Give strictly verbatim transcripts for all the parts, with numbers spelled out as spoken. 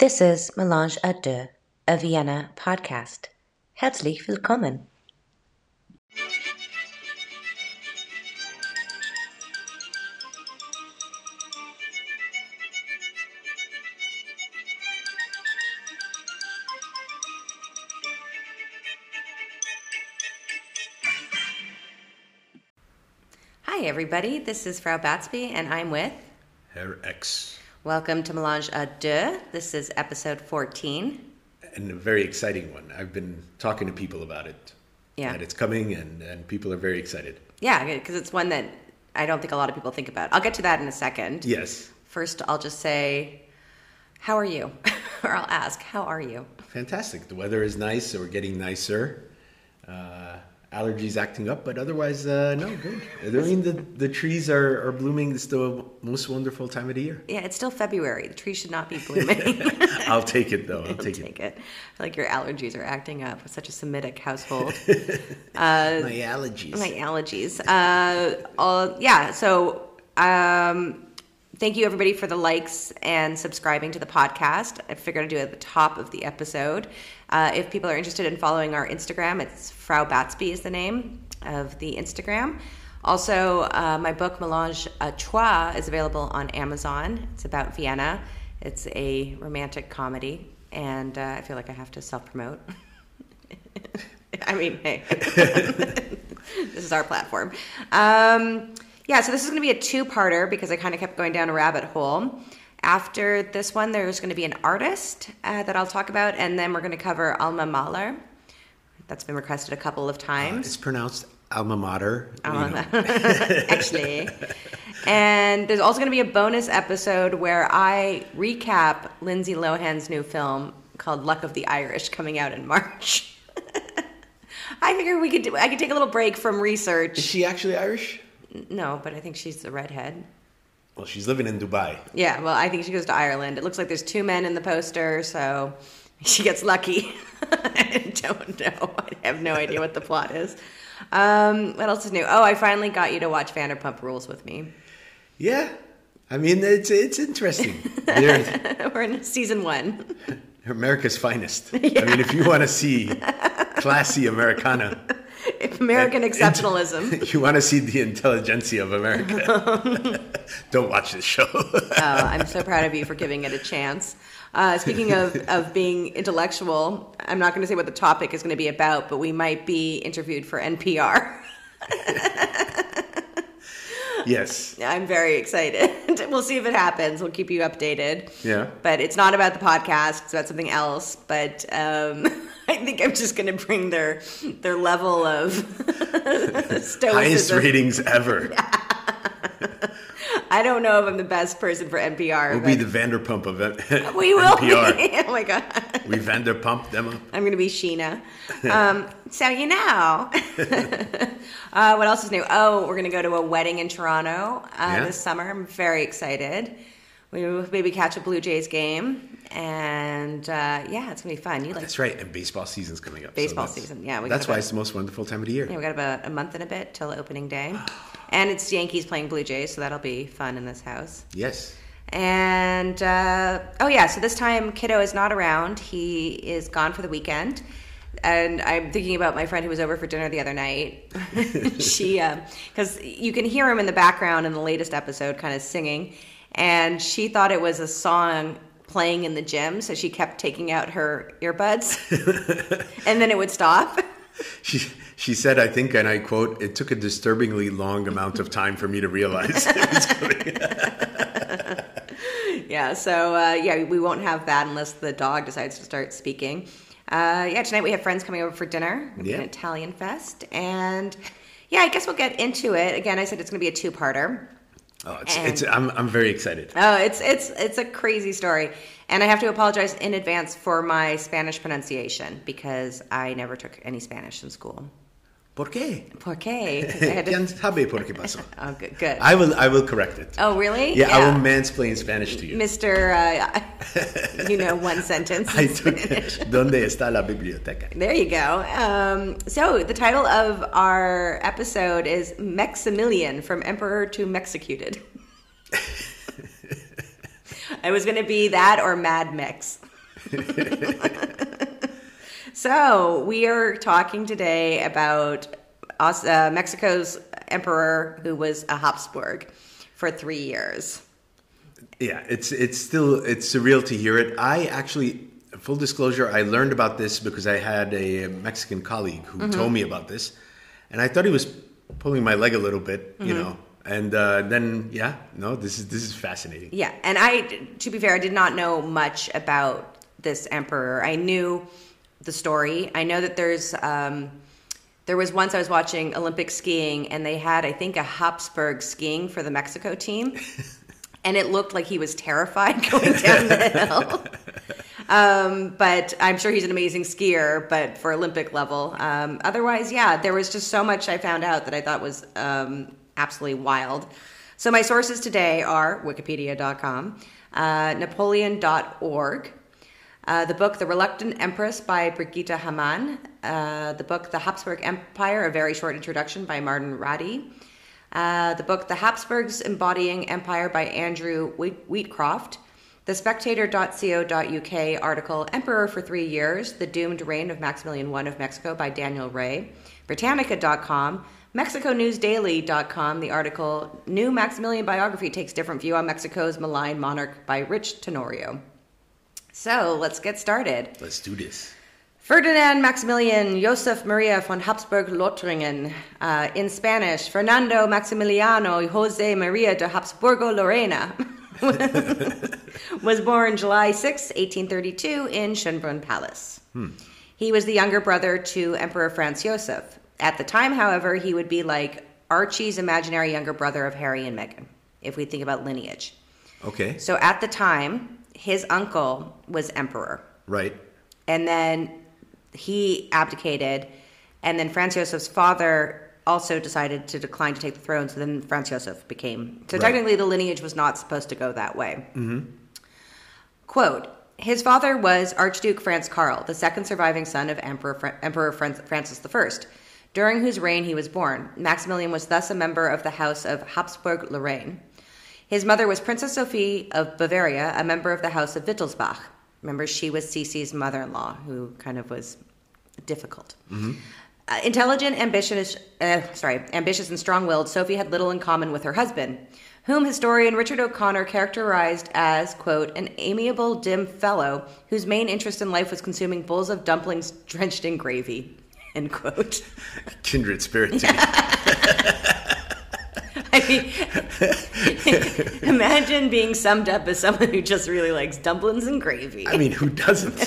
This is Melange à Deux, a Vienna podcast. Herzlich willkommen. Hi, everybody. This is Frau Batsby, and I'm with Herr X. Welcome to Melange à Deux. This is episode fourteen. And a very exciting one. I've been talking to people about it. Yeah. That it's coming, and, and people are very excited. Yeah, because it's one that I don't think a lot of people think about. I'll get to that in a second. Yes. First, I'll just say, how are you? Or I'll ask, how are you? Fantastic. The weather is nice, or getting nicer. Uh, allergies acting up, but otherwise, uh, no, good. I mean, the, the trees are, are blooming. It's the most wonderful time of the year. Yeah, it's still February. The trees should not be blooming. I'll take it, though. I'll take, take it. it. I feel like your allergies are acting up. It's such a Semitic household. Uh, my allergies. My allergies. Uh, all, yeah, so um, thank you, everybody, for the likes and subscribing to the podcast. I figured I'd do it at the top of the episode. Uh, if people are interested in following our Instagram, it's Frau Batsby is the name of the Instagram. Also, uh, my book, Melange à Trois, is available on Amazon. It's about Vienna. It's a romantic comedy, and uh, I feel like I have to self-promote. I mean, hey, this is our platform. Um, yeah, so this is going to be a two-parter because I kind of kept going down a rabbit hole. After this one, there's going to be an artist uh, that I'll talk about, and then we're going to cover Alma Mahler. That's been requested a couple of times. Uh, it's pronounced alma mater. Alma, actually. And there's also going to be a bonus episode where I recap Lindsay Lohan's new film called Luck of the Irish, coming out in March. I figured we could do, I could take a little break from research. Is she actually Irish? No, but I think she's a redhead. Well, she's living in Dubai. Yeah, well, I think she goes to Ireland. It looks like there's two men in the poster, so she gets lucky. I don't know. I have no idea what the plot is. Um, what else is new? Oh, I finally got you to watch Vanderpump Rules with me. Yeah. I mean, it's it's interesting. We're in season one. America's finest. Yeah. I mean, if you want to see classy Americana. American exceptionalism. You want to see the intelligentsia of America. Don't watch this show. Oh, I'm so proud of you for giving it a chance. Uh, speaking of, of being intellectual, I'm not going to say what the topic is going to be about, but we might be interviewed for N P R. Yes. I'm very excited. We'll see if it happens. We'll keep you updated. Yeah. But it's not about the podcast. It's about something else. But um, I think I'm just going to bring their their level of stoicism. Highest ratings ever. I don't know if I'm the best person for N P R. We'll be the Vanderpump of N- we will N P R. Be. Oh my God. We Vanderpump them up. I'm going to be Sheena. Um, so you know. uh, what else is new? Oh, we're going to go to a wedding in Toronto uh, yeah. this summer. I'm very excited. We will maybe catch a Blue Jays game. And uh, yeah, it's going to be fun. You like That's right. And baseball season's coming up. Baseball so season, yeah. We that's why about, it's the most wonderful time of the year. Yeah, we got about a month and a bit till opening day. And it's Yankees playing Blue Jays, so that'll be fun in this house. Yes. And, uh, oh yeah, so this time Kiddo is not around. He is gone for the weekend. And I'm thinking about my friend who was over for dinner the other night. She, because uh, you can hear him in the background in the latest episode kind of singing. And she thought it was a song playing in the gym, so she kept taking out her earbuds. And then it would stop. She she said, I think, and I quote, it took a disturbingly long amount of time for me to realize it was coming. Yeah, so uh, yeah, we won't have that unless the dog decides to start speaking. Uh, yeah, tonight we have friends coming over for dinner. We're yeah. an Italian fest. And yeah, I guess we'll get into it. Again, I said it's going to be a two-parter. Oh, it's, and, it's I'm I'm very excited. Oh, it's it's it's a crazy story, and I have to apologize in advance for my Spanish pronunciation because I never took any Spanish in school. ¿Por qué? ¿Por qué? To... ¿Quién sabe por qué pasó? Oh, good, good. I will I will correct it. Oh, really? Yeah, yeah. I will mansplain Spanish to you, Mister Uh, you know, one sentence. I took. ¿Dónde está la biblioteca? There you go. Um, so the title of our episode is Maximilian, from Emperor to Mexicuted. It was going to be that or Mad Mix. So we are talking today about us, uh, Mexico's emperor who was a Habsburg for three years. Yeah, it's it's still it's surreal to hear it. I actually, full disclosure, I learned about this because I had a Mexican colleague who mm-hmm. told me about this, and I thought he was pulling my leg a little bit, you mm-hmm. know. And uh, then, yeah, no, this is this is fascinating. Yeah, and I, to be fair, I did not know much about this emperor. I knew the story. I know that there's, um, there was once I was watching Olympic skiing, and they had, I think, a Habsburg skiing for the Mexico team, and it looked like he was terrified going down the hill. Um, but I'm sure he's an amazing skier, but for Olympic level. Um, otherwise, yeah, there was just so much I found out that I thought was um, absolutely wild. So my sources today are wikipedia dot com, uh, napoleon dot org, uh, the book The Reluctant Empress by Brigitte Hamann, uh, the book The Habsburg Empire, A Very Short Introduction by Martin Radi, uh, the book The Habsburgs Embodying Empire by Andrew Wheatcroft, the spectator dot co dot U K article Emperor for Three Years, The Doomed Reign of Maximilian the First of Mexico by Daniel Ray, Britannica dot com, Mexico News Daily dot com, the article New Maximilian Biography Takes Different View on Mexico's Maligned Monarch by Rich Tenorio. So let's get started. Let's do this. Ferdinand Maximilian Josef Maria von Habsburg-Lothringen, uh, in Spanish, Fernando Maximiliano Jose Maria de Habsburgo-Lorena, was born July sixth, eighteen thirty-two in Schönbrunn Palace. Hmm. He was the younger brother to Emperor Franz Josef. At the time, however, he would be like Archie's imaginary younger brother of Harry and Meghan, if we think about lineage. Okay. So at the time, his uncle was emperor. Right. And then he abdicated, and then Franz Josef's father also decided to decline to take the throne, so then Franz Josef became... So right. Technically the lineage was not supposed to go that way. Mm-hmm. Quote, his father was Archduke Franz Karl, the second surviving son of Emperor, Fra- Emperor Francis the First, during whose reign he was born. Maximilian was thus a member of the House of Habsburg-Lorraine. His mother was Princess Sophie of Bavaria, a member of the House of Wittelsbach. Remember, she was Cece's mother-in-law, who kind of was difficult. Mm-hmm. Uh, intelligent, ambitious, uh, sorry, ambitious and strong-willed, Sophie had little in common with her husband, whom historian Richard O'Connor characterized as, quote, an amiable, dim fellow whose main interest in life was consuming bowls of dumplings drenched in gravy, end quote. Kindred spirit to me. I mean, imagine being summed up as someone who just really likes dumplings and gravy. I mean, who doesn't?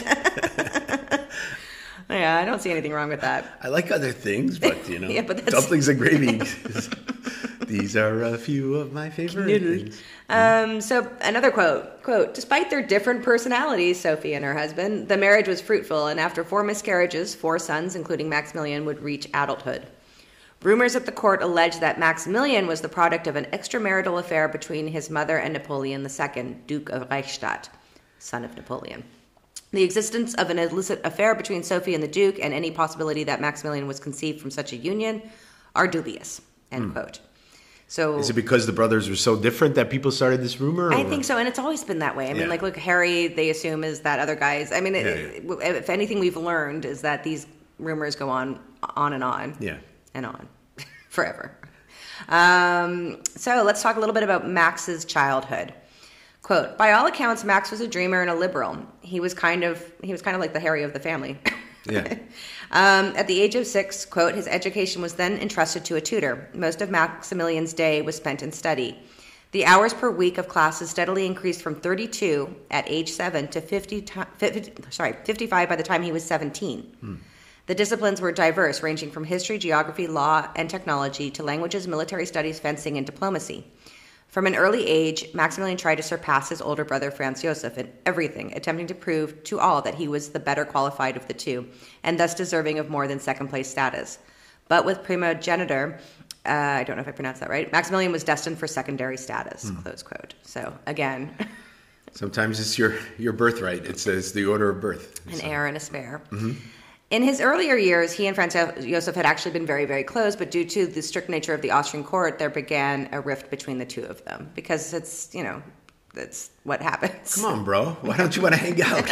Yeah, I don't see anything wrong with that. I like other things, but, you know, yeah, but that's... dumplings and gravy. These are a few of my favorite Noodle. things. Um, so another quote, quote, despite their different personalities, Sophie and her husband, the marriage was fruitful, and after four miscarriages, four sons, including Maximilian, would reach adulthood. Rumors at the court alleged that Maximilian was the product of an extramarital affair between his mother and Napoleon the Second, Duke of Reichstadt, son of Napoleon. The existence of an illicit affair between Sophie and the Duke and any possibility that Maximilian was conceived from such a union are dubious, end hmm. quote. So, is it because the brothers were so different that people started this rumor? I or? think so, and it's always been that way. I yeah. mean, like, look, Harry, they assume is that other guys. I mean, yeah, it, yeah. if anything we've learned is that these rumors go on, on and on, yeah, and on, forever. Um, so let's talk a little bit about Max's childhood. Quote, by all accounts, Max was a dreamer and a liberal. He was kind of he was kind of like the Harry of the family. Yeah. um, at the age of six, quote, his education was then entrusted to a tutor. Most of Maximilian's day was spent in study. The hours per week of classes steadily increased from thirty-two at age seven to fifty, fifty sorry, fifty-five by the time he was seventeen. Hmm. The disciplines were diverse, ranging from history, geography, law, and technology to languages, military studies, fencing, and diplomacy. From an early age, Maximilian tried to surpass his older brother Franz Josef in everything, attempting to prove to all that he was the better qualified of the two, and thus deserving of more than second-place status. But with primogeniture, uh, I don't know if I pronounced that right, Maximilian was destined for secondary status, hmm. close quote. So, again... Sometimes it's your, your birthright. It says the order of birth. An so. heir and a spare. Mm-hmm. In his earlier years, he and Franz Josef had actually been very, very close, but due to the strict nature of the Austrian court, there began a rift between the two of them. Because it's, you know, that's what happens. Come on, bro. Why don't you want to hang out?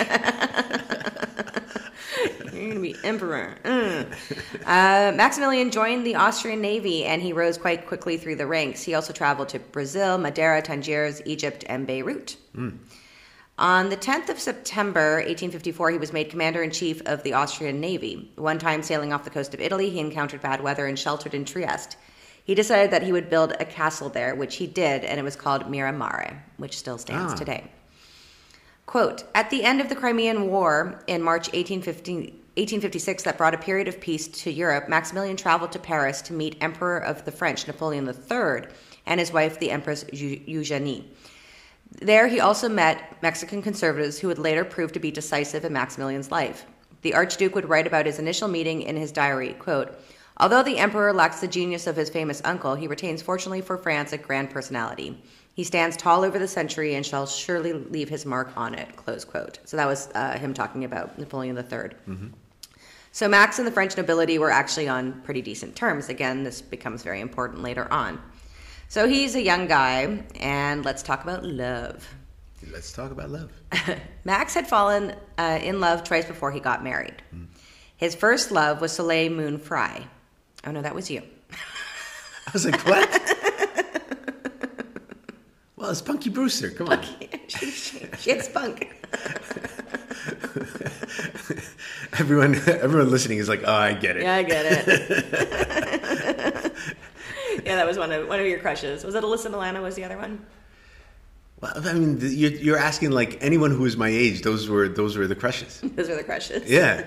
You're going to be emperor. Mm. Uh, Maximilian joined the Austrian Navy, and he rose quite quickly through the ranks. He also traveled to Brazil, Madeira, Tangiers, Egypt, and Beirut. Mm. On the tenth of September, eighteen fifty-four, he was made commander-in-chief of the Austrian Navy. One time sailing off the coast of Italy, he encountered bad weather and sheltered in Trieste. He decided that he would build a castle there, which he did, and it was called Miramare, which still stands ah. today. Quote, at the end of the Crimean War in March eighteen fifty-six that brought a period of peace to Europe, Maximilian traveled to Paris to meet Emperor of the French, Napoleon the Third, and his wife, the Empress Eugenie. There he also met Mexican conservatives who would later prove to be decisive in Maximilian's life. The Archduke would write about his initial meeting in his diary, quote, although the emperor lacks the genius of his famous uncle, he retains, fortunately for France, a grand personality. He stands tall over the century and shall surely leave his mark on it, close quote. So that was uh, him talking about Napoleon the Third. Mm-hmm. So Max and the French nobility were actually on pretty decent terms. Again, this becomes very important later on. So he's a young guy, and let's talk about love. Let's talk about love. Max had fallen uh, in love twice before he got married. Mm. His first love was Soleil Moon Frye. Oh, no, that was you. I was like, what? Well, it's Punky Brewster. Come on. Punky. she, she, she had spunk. everyone, everyone listening is like, oh, I get it. Yeah, I get it. Yeah, that was one of one of your crushes. Was it Alyssa Milano? Was the other one? Well, I mean, you're, you're asking like anyone who was my age. Those were those were the crushes. Those were the crushes. Yeah.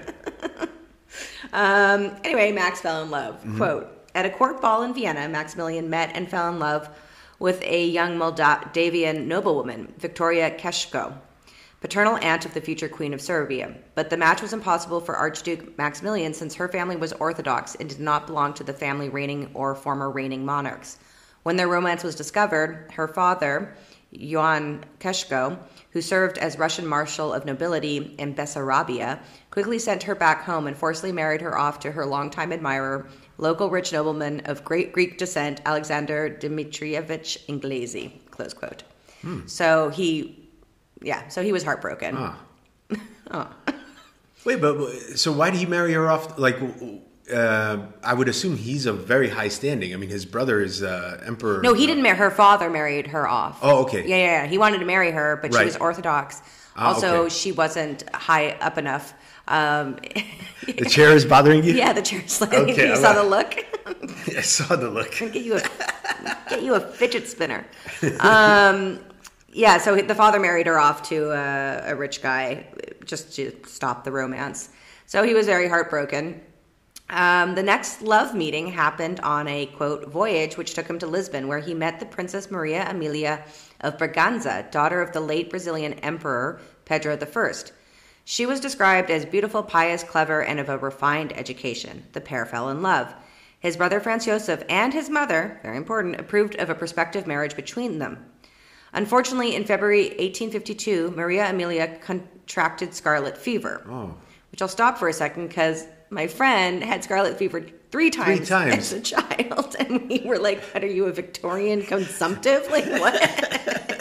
um, anyway, Max fell in love. Mm-hmm. Quote: at a court ball in Vienna, Maximilian met and fell in love with a young Moldavian noblewoman, Victoria Keshko, paternal aunt of the future Queen of Serbia. But the match was impossible for Archduke Maximilian since her family was Orthodox and did not belong to the family reigning or former reigning monarchs. When their romance was discovered, her father, Ioan Keshko, who served as Russian Marshal of Nobility in Bessarabia, quickly sent her back home and forcibly married her off to her longtime admirer, local rich nobleman of great Greek descent, Alexander Dmitrievich Inglesi, close quote. Hmm. So he, yeah, so he was heartbroken. Ah. oh. Wait, but so why did he marry her off? Like, uh, I would assume he's of very high standing. I mean, his brother is uh, Emperor. No, he didn't marry her. Father married her off. Oh, okay. Yeah, yeah, yeah. He wanted to marry her, but right. she was Orthodox. Ah, also, okay. She wasn't high up enough. Um, the chair is bothering you? Yeah, the chair is sliding. Okay, you saw the look? I saw the look. Get you a, get you a fidget spinner. Um, yeah, so the father married her off to a, a rich guy just to stop the romance. So he was very heartbroken. Um, the next love meeting happened on a, quote, voyage which took him to Lisbon, where he met the Princess Maria Amelia of Braganza, daughter of the late Brazilian Emperor Pedro the First. She was described as beautiful, pious, clever, and of a refined education. The pair fell in love. His brother Franz Josef and his mother, very important, approved of a prospective marriage between them. Unfortunately, in February eighteen fifty-two, Maria Amelia contracted scarlet fever, oh. which I'll stop for a second because my friend had scarlet fever three times, three times as a child, and we were like, what, are you a Victorian consumptive? Like, what?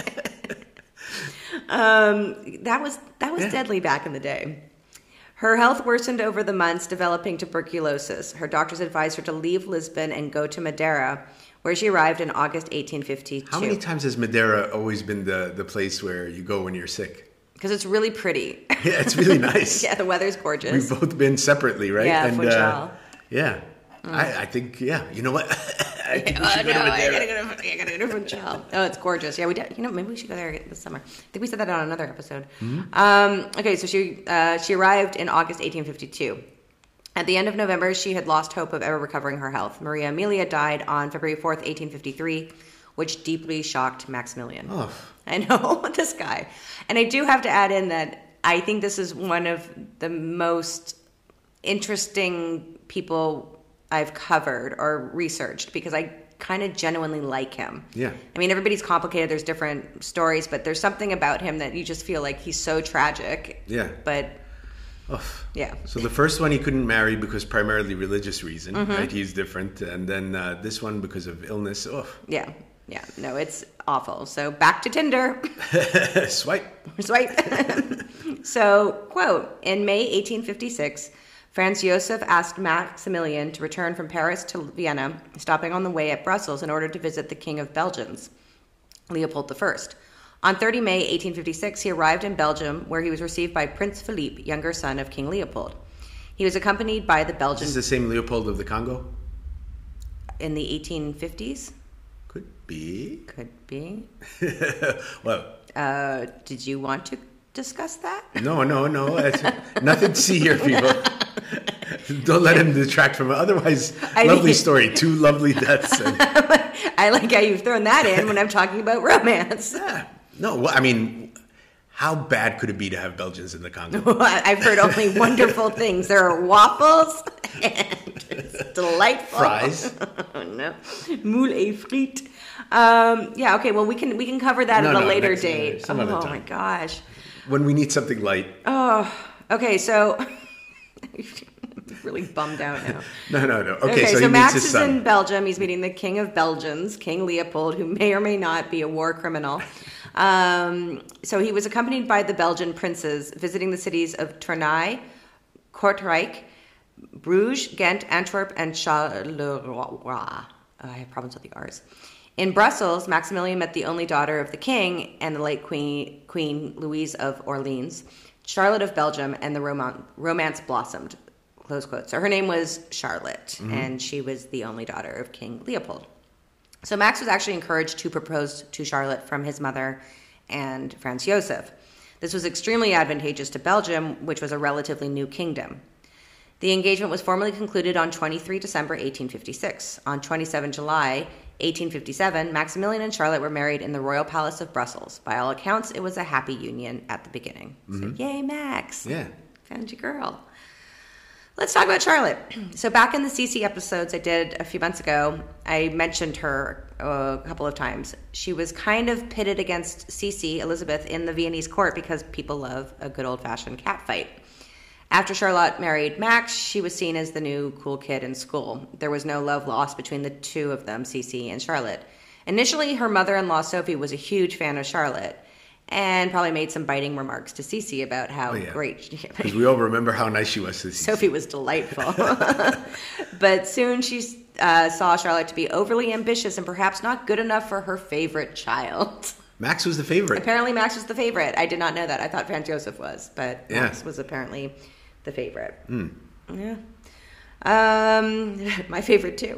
Um, that was that was yeah. deadly back in the day. Her health worsened over the months, developing tuberculosis. Her doctors advised her to leave Lisbon and go to Madeira, where she arrived in August eighteen fifty-two. How many times has Madeira always been the, the place where you go when you're sick? Because it's really pretty. Yeah, it's really nice. Yeah, the weather's gorgeous. We've both been separately, right? Yeah, and, uh, yeah. Mm. I, I think, yeah. You know what? I think we oh, should no, go to Madeira. I gotta go to, I gotta go to Funchal. Oh, it's gorgeous. Yeah, we did. You know, maybe we should go there this summer. I think we said that on another episode. Mm-hmm. Um, okay, so she uh, she arrived in August eighteen fifty-two. At the end of November, she had lost hope of ever recovering her health. Maria Amelia died on February fourth, eighteen fifty-three, which deeply shocked Maximilian. Oh. I know, this guy. And I do have to add in that I think this is one of the most interesting people I've covered or researched because I kind of genuinely like him. Yeah. I mean, everybody's complicated. There's different stories, but there's something about him that you just feel like he's so tragic. Yeah. But Oof. yeah. So the first one he couldn't marry because primarily religious reason, mm-hmm. right? He's different. And then uh, this one because of illness. Oof. Yeah. Yeah, no, it's awful. So back to Tinder. Swipe. Swipe. So, quote, in May eighteen fifty-six, Franz Josef asked Maximilian to return from Paris to Vienna, stopping on the way at Brussels in order to visit the King of Belgians, Leopold the First. On the thirtieth of May eighteen fifty-six, he arrived in Belgium, where he was received by Prince Philippe, younger son of King Leopold. He was accompanied by the Belgian... Is this the same Leopold of the Congo? In the eighteen fifties? Could be. Could be. Well... Uh, did you want to discuss that? No, no, no. It's nothing to see here, people. Don't let him detract from it. Otherwise, I lovely mean, story. Two lovely deaths. And... I like how you've thrown that in when I'm talking about romance. Yeah. No, well, I mean, how bad could it be to have Belgians in the Congo? I've heard only wonderful things. There are waffles and it's delightful. Fries. Oh, no. Moule et frites. Um, yeah, okay, well, we can we can cover that No, at a no, later next- date. some oh, other time. my gosh. When we need something light. Oh, okay, so... I'm really bummed out now. No, no, no. Okay, Okay, so, so, he Max meets his is son. in Belgium. He's meeting the King of Belgians, King Leopold, who may or may not be a war criminal. Um, so he was accompanied by the Belgian princes, visiting the cities of Tournai, Kortrijk, Bruges, Ghent, Antwerp, and Charleroi. Oh, I have problems with the R's. In Brussels, Maximilian met the only daughter of the king and the late Queen, Queen Louise of Orleans, Charlotte of Belgium, and the roman- romance blossomed. Close quote. So her name was Charlotte, mm-hmm. and she was the only daughter of King Leopold. So Max was actually encouraged to propose to Charlotte from his mother and Franz Josef. This was extremely advantageous to Belgium, which was a relatively new kingdom. The engagement was formally concluded on the twenty-third of December, eighteen fifty-six. On the twenty-seventh of July, eighteen fifty-seven, Maximilian and Charlotte were married in the Royal Palace of Brussels. By all accounts, it was a happy union at the beginning. Mm-hmm. So, yay, Max. Yeah. Found your girl. Let's talk about Charlotte. So back in the Cece episodes I did a few months ago, I mentioned her a couple of times. She was kind of pitted against Cece, Elizabeth, in the Viennese court because people love a good old-fashioned catfight. After Charlotte married Max, she was seen as the new cool kid in school. There was no love lost between the two of them, Cece and Charlotte. Initially, her mother-in-law, Sophie, was a huge fan of Charlotte and probably made some biting remarks to Cece about how oh, yeah. great she was. Because we all remember how nice she was to Cece. Sophie was delightful. But soon she uh, saw Charlotte to be overly ambitious and perhaps not good enough for her favorite child. Max was the favorite. Apparently Max was the favorite. I did not know that. I thought Franz Josef was, but yeah. Max was apparently the favorite. Mm. Yeah. Um, my favorite too.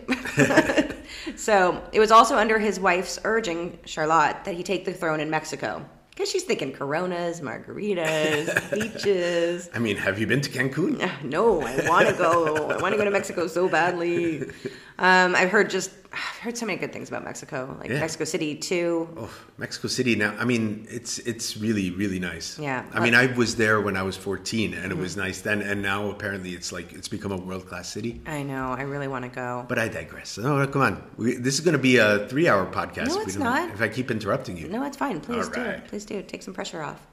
So it was also under his wife's urging, Charlotte, that he take the throne in Mexico. Because she's thinking Coronas, margaritas, beaches. I mean, have you been to Cancun? No, I want to go. I want to go to Mexico so badly. Um, I've heard just, I've heard so many good things about Mexico, like yeah. Mexico City too. Oh, Mexico City now. I mean, it's it's really really nice. Yeah. I mean, I was there when I was fourteen, and mm-hmm. it was nice then. And now apparently, it's like it's become a world class city. I know. I really want to go. But I digress. No, come on. We, this is going to be a three hour podcast. No, it's not. If I keep interrupting you. No, it's fine. Please All do. right. Please do. Take some pressure off.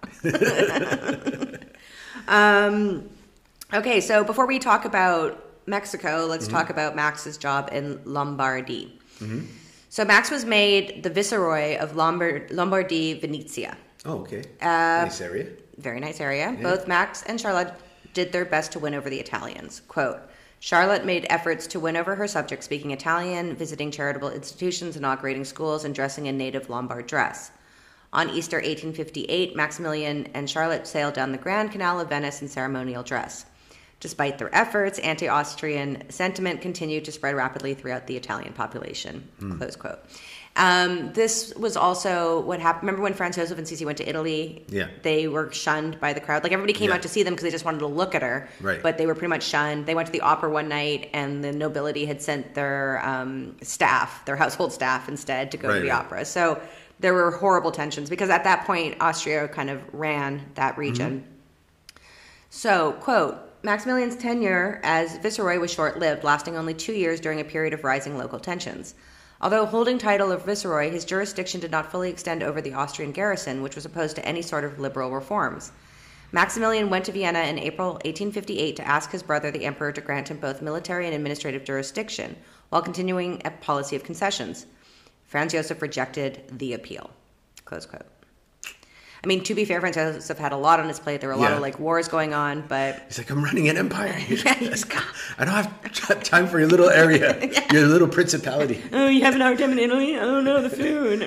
um, okay, so before we talk about Mexico, let's mm-hmm. talk about Max's job in Lombardy. Mm-hmm. So Max was made the Viceroy of Lombard- Lombardy, Venetia. Oh, okay. Uh, nice area. Very nice area. Yeah. Both Max and Charlotte did their best to win over the Italians. Quote, Charlotte made efforts to win over her subjects speaking Italian, visiting charitable institutions, inaugurating schools, and dressing in native Lombard dress. On Easter eighteen fifty-eight, Maximilian and Charlotte sailed down the Grand Canal of Venice in ceremonial dress. Despite their efforts, anti-Austrian sentiment continued to spread rapidly throughout the Italian population. Mm. Close quote. Um, this was also what happened. Remember when Franz Josef and Cece went to Italy? Yeah. They were shunned by the crowd. Like everybody came yeah. out to see them because they just wanted to look at her. Right. But they were pretty much shunned. They went to the opera one night, and the nobility had sent their um, staff, their household staff, instead to go right, to the right. opera. So there were horrible tensions because at that point, Austria kind of ran that region. Mm-hmm. So, quote, Maximilian's tenure as viceroy was short-lived, lasting only two years during a period of rising local tensions. Although holding title of viceroy, his jurisdiction did not fully extend over the Austrian garrison, which was opposed to any sort of liberal reforms. Maximilian went to Vienna in April eighteen fifty-eight to ask his brother, the emperor, to grant him both military and administrative jurisdiction, while continuing a policy of concessions. Franz Josef rejected the appeal. Close quote. I mean, to be fair, Franz Josef had a lot on his plate. There were a lot Yeah. of like wars going on, but He's like, I'm running an empire. yeah, he's got, I don't have time for your little area, Yeah. your little principality. oh, you having a hard time in Italy? Oh no, the food.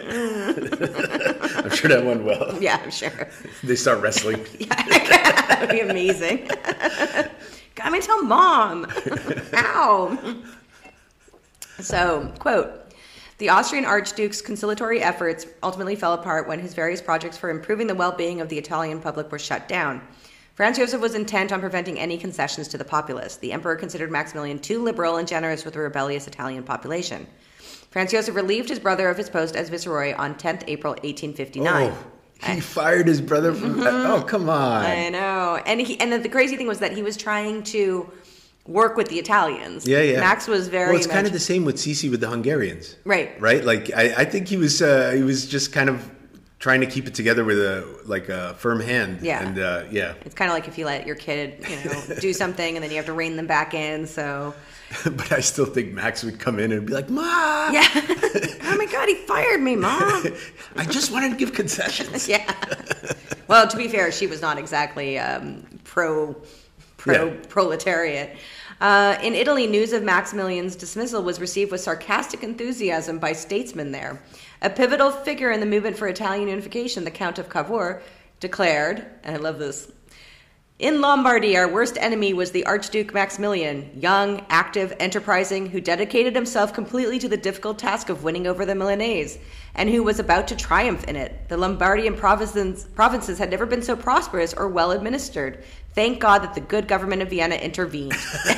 I'm sure that went well. Yeah, I'm sure. They start wrestling. That would be amazing. Got me tell mom. Ow. So, quote, the Austrian Archduke's conciliatory efforts ultimately fell apart when his various projects for improving the well-being of the Italian public were shut down. Franz Josef was intent on preventing any concessions to the populace. The emperor considered Maximilian too liberal and generous with the rebellious Italian population. Franz Josef relieved his brother of his post as viceroy on tenth April eighteen fifty-nine. Oh, he fired his brother from. Oh, come on. I know. And he and then the crazy thing was that he was trying to work with the Italians. Yeah, yeah. Max was very Well, it's much, kind of the same with Sisi with the Hungarians. right. Right? Like, I, I think he was uh, he was just kind of trying to keep it together with a like a firm hand. Yeah. And uh, yeah. It's kind of like if you let your kid, you know, do something and then you have to rein them back in. So But I still think Max would come in and be like, "Mom, yeah. Oh my God, he fired me, Mom. I just wanted to give concessions." Yeah. Well, to be fair, she was not exactly um, pro pro Yeah. proletariat. Uh, in Italy, news of Maximilian's dismissal was received with sarcastic enthusiasm by statesmen there. A pivotal figure in the movement for Italian unification, the Count of Cavour, declared, and I love this, in Lombardy, our worst enemy was the Archduke Maximilian, young, active, enterprising, who dedicated himself completely to the difficult task of winning over the Milanese, and who was about to triumph in it. The Lombardian provinces, provinces had never been so prosperous or well administered. Thank God that the good government of Vienna intervened.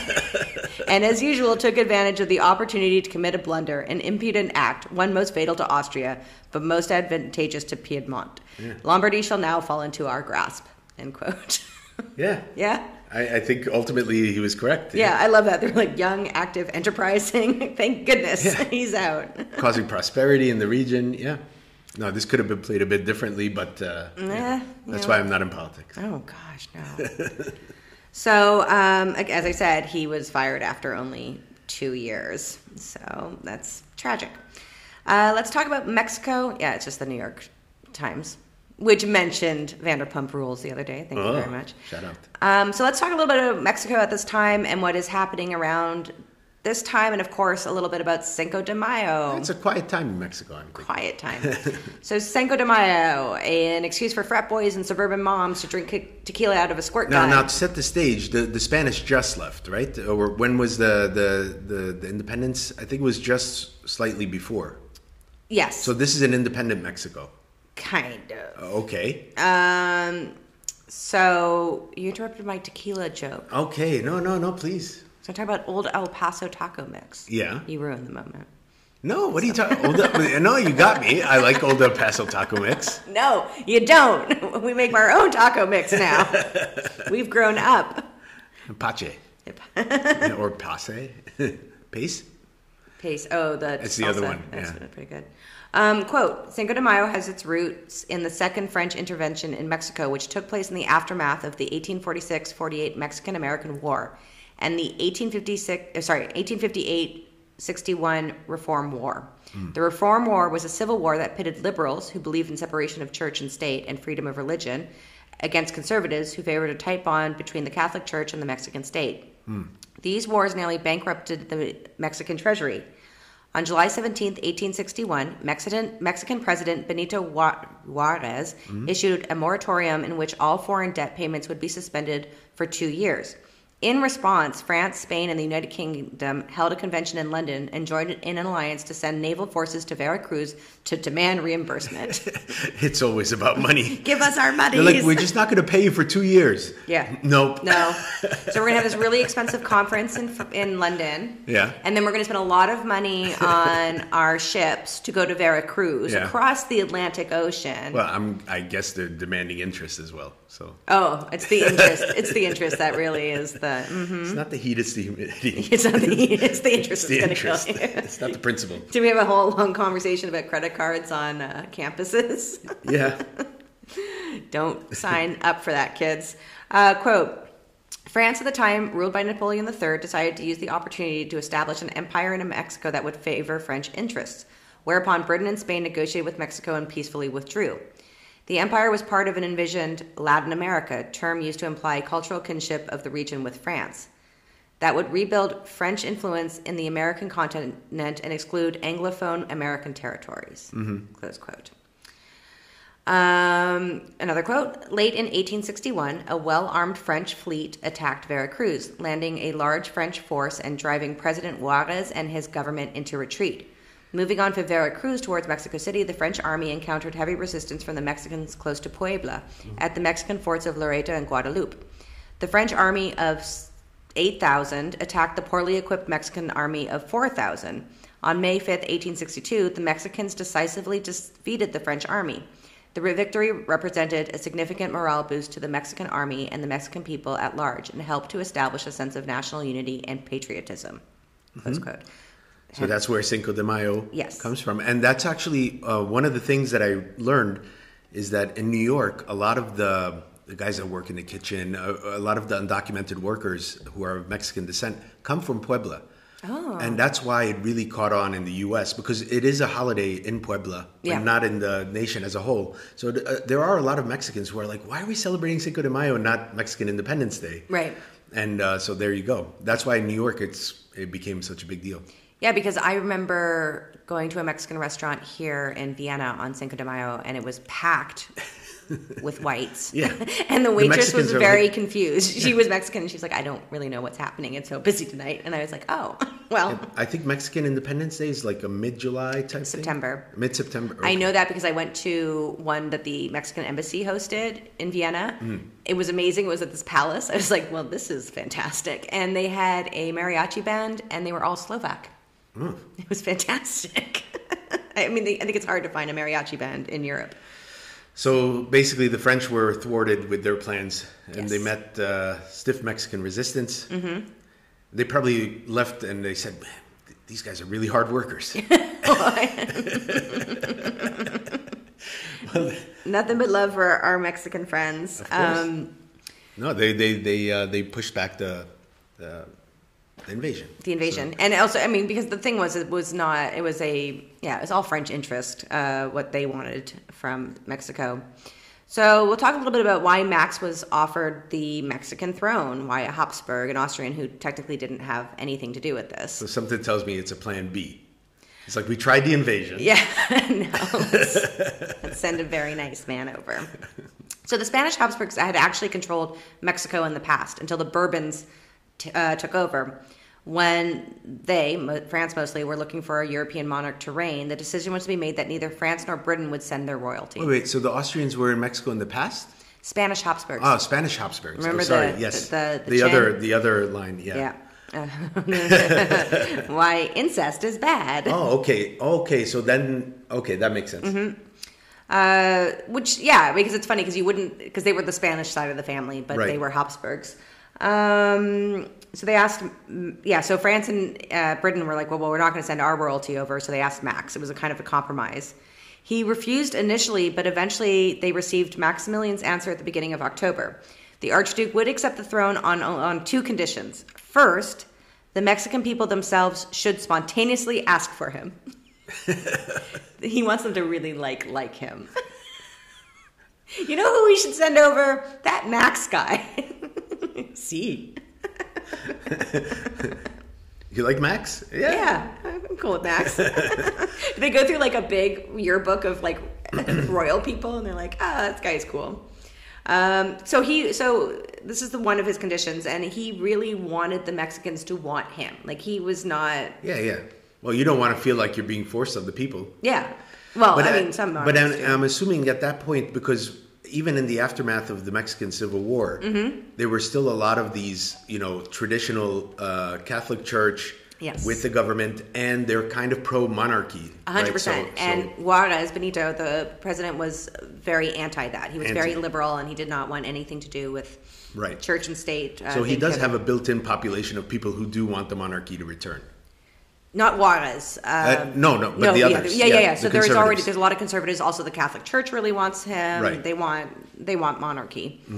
And as usual, took advantage of the opportunity to commit a blunder, an impudent act, one most fatal to Austria, but most advantageous to Piedmont. Yeah. Lombardy shall now fall into our grasp, end quote. Yeah. Yeah? I, I think ultimately he was correct. Yeah, I love that. They're like young, active, enterprising. Thank goodness Yeah. he's out. Causing prosperity in the region. Yeah. No, this could have been played a bit differently, but uh, Eh, yeah. you that's know. why I'm not in politics. Oh, gosh, no. So, um, as I said, he was fired after only two years. So that's tragic. Uh, let's talk about Mexico. Yeah, it's just the New York Times, which mentioned Vanderpump Rules the other day. Thank Oh, you very much. shout out. Um, so let's talk a little bit about Mexico at this time and what is happening around this time, and of course, a little bit about Cinco de Mayo. It's a quiet time in Mexico, I think. Quiet time. So Cinco de Mayo, an excuse for frat boys and suburban moms to drink te- tequila out of a squirt Now, gun. now to set the stage, the, the Spanish just left, right? Or when was the, the, the, the independence? I think it was just slightly before. Yes, So this is an independent Mexico. kind of. Okay. Um, so you interrupted my tequila joke. Okay. No, no, no, please. So I'm talking about Old El Paso taco mix. Yeah. You ruined the moment. No, what are you talking? Old El- no, you got me. I like Old El Paso taco mix. No, you don't. We make our own taco mix now. We've grown up. Pache. Yeah, or passe. Pace? Pace. Oh, the It's the other salsa. one, That's yeah. pretty good. Um, quote, Cinco de Mayo has its roots in the Second French Intervention in Mexico, which took place in the aftermath of the eighteen forty-six forty-eight Mexican-American War and the eighteen fifty-six, uh, sorry, eighteen fifty-eight sixty-one Reform War. Mm. The Reform War was a civil war that pitted liberals who believed in separation of church and state and freedom of religion against conservatives who favored a tight bond between the Catholic Church and the Mexican state. Mm. These wars nearly bankrupted the Mexican treasury. On July seventeenth, eighteen sixty-one, Mexican, Mexican President Benito Juarez Mm. issued a moratorium in which all foreign debt payments would be suspended for two years. In response, France, Spain, and the United Kingdom held a convention in London and joined in an alliance to send naval forces to Veracruz to demand reimbursement. It's always about money. Give us our money. They're like, we're just not going to pay you for two years. Yeah. Nope. No. So we're going to have this really expensive conference in in London. Yeah. And then we're going to spend a lot of money on our ships to go to Veracruz Yeah. across the Atlantic Ocean. Well, I'm. I guess they're demanding interest as well. So Oh, it's the interest. It's the interest that really is the. Mm-hmm. it's not the heat; it's the humidity. It's not the. It's the interest. It's the that's gonna interest. kill you. It's not the principle. Do we have a whole long conversation about credit cards on uh, campuses? Yeah. Don't sign up for that, kids. Uh, quote, France at the time, ruled by Napoleon the Third, decided to use the opportunity to establish an empire in Mexico that would favor French interests. whereupon Britain and Spain negotiated with Mexico and peacefully withdrew. The empire was part of an envisioned Latin America, term used to imply cultural kinship of the region with France, that would rebuild French influence in the American continent and exclude Anglophone American territories. Mm-hmm. Close quote. Um, another quote. Late in eighteen sixty-one, a well-armed French fleet attacked Veracruz, landing a large French force and driving President Juarez and his government into retreat. Moving on from Veracruz towards Mexico City, the French army encountered heavy resistance from the Mexicans close to Puebla, mm-hmm. at the Mexican forts of Loreto and Guadalupe. The French army of eight thousand attacked the poorly equipped Mexican army of four thousand. On May fifth, eighteen sixty-two, the Mexicans decisively defeated the French army. The victory represented a significant morale boost to the Mexican army and the Mexican people at large and helped to establish a sense of national unity and patriotism. Close mm-hmm. quote. So that's where Cinco de Mayo yes. comes from. And that's actually uh, one of the things that I learned is that in New York, a lot of the, the guys that work in the kitchen, a, a lot of the undocumented workers who are of Mexican descent come from Puebla. Oh. And that's why it really caught on in the U S because it is a holiday in Puebla, yeah. but not in the nation as a whole. So uh, there are a lot of Mexicans who are like, why are we celebrating Cinco de Mayo and not Mexican Independence Day? Right. And uh, so there you go. That's why in New York it's it became such a big deal. Yeah, because I remember going to a Mexican restaurant here in Vienna on Cinco de Mayo, and it was packed with whites. Yeah. And the waitress the was very like, confused. She was Mexican, and she's like, I don't really know what's happening. It's so busy tonight. And I was like, oh, well. I think Mexican Independence Day is like a mid-July type September. thing? Mid-September. Okay. I know that because I went to one that the Mexican embassy hosted in Vienna. Mm. It was amazing. It was at this palace. I was like, well, this is fantastic. And they had a mariachi band, and they were all Slovak. Mm. It was fantastic. I mean, they, I think it's hard to find a mariachi band in Europe. So basically, the French were thwarted with their plans, and yes. they met uh, stiff Mexican resistance. Mm-hmm. They probably left, and they said, man, these guys are really hard workers. well, Nothing but love for our Mexican friends. Of course. Um, no, they they they uh, they pushed back the. the The invasion. The invasion. So. And also, I mean, because the thing was, it was not, it was a, yeah, it was all French interest, uh, what they wanted from Mexico. So we'll talk a little bit about why Max was offered the Mexican throne, why a Habsburg, an Austrian who technically didn't have anything to do with this. So something tells me it's a plan B. It's like, we tried the invasion. Yeah, no. Let's, let's send a very nice man over. So the Spanish Habsburgs had actually controlled Mexico in the past until the Bourbons t- uh, took over. When they, France mostly, were looking for a European monarch to reign, the decision was to be made that neither France nor Britain would send their royalty. Wait, wait, so the Austrians were in Mexico in the past? Spanish Habsburgs. Oh, Spanish Habsburgs. Remember oh, sorry, the, yes. the, the, the, the other the other line, yeah. Yeah. Uh, why incest is bad. Oh, okay. Okay, so then, okay, that makes sense. Mm-hmm. Uh, which, yeah, because it's funny because you wouldn't, because they were the Spanish side of the family, but right. they were Habsburgs. Um, so they asked, yeah, so France and uh, Britain were like, well, well, we're not going to send our royalty over. So they asked Max. It was a kind of a compromise. He refused initially, but eventually they received Maximilian's answer at the beginning of October. The Archduke would accept the throne on, on two conditions. First, the Mexican people themselves should spontaneously ask for him. He wants them to really like, like him. You know who we should send over? That Max guy. See. You like Max? Yeah. Yeah, I'm cool with Max. They go through like a big yearbook of like royal people, and they're like, ah, oh, this guy's cool. Um, so he, so this is the one of his conditions, and he really wanted the Mexicans to want him. Like he was not. Yeah, yeah. Well, you don't want to feel like you're being forced of the people. Yeah. Well, but I I, mean, some. But I'm, I'm assuming at that point, because even in the aftermath of the Mexican Civil War, mm-hmm. there were still a lot of these, you know, traditional uh, Catholic Church yes. with the government, and they're kind of pro-monarchy. A hundred percent. And so, Juarez, Benito, the president, was very anti that. He was anti. very liberal, and he did not want anything to do with right. church and state. Uh, so he does together. have a built-in population of people who do want the monarchy to return. Not Juarez. Um, uh, no, no, but no, the yeah, others. Yeah, yeah, yeah. yeah so there's already there's a lot of conservatives. Also, the Catholic Church really wants him. Right. They want they want monarchy. Mm-hmm.